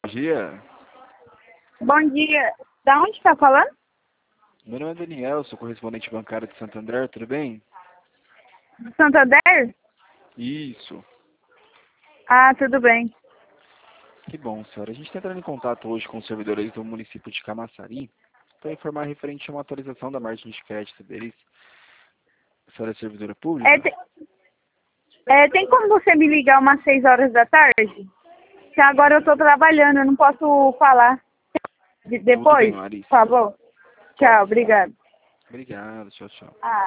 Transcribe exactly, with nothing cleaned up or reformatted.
dia. Bom dia. Da onde está falando? Meu nome é Daniel, sou correspondente bancário de Santo André, tudo bem? Do Santander? Isso. Ah, tudo bem. Que bom, senhora. A gente está entrando em contato hoje com os servidores do município de Camaçari para informar referente a uma atualização da margem de crédito deles. A senhora é servidora pública? É, te- é, tem como você me ligar umas seis horas da tarde? Que agora eu estou trabalhando, eu não posso falar. De- Tudo bem, depois, por Larissa. favor? Pode Tchau, sim. obrigado. Obrigado, tchau, tchau. Ah.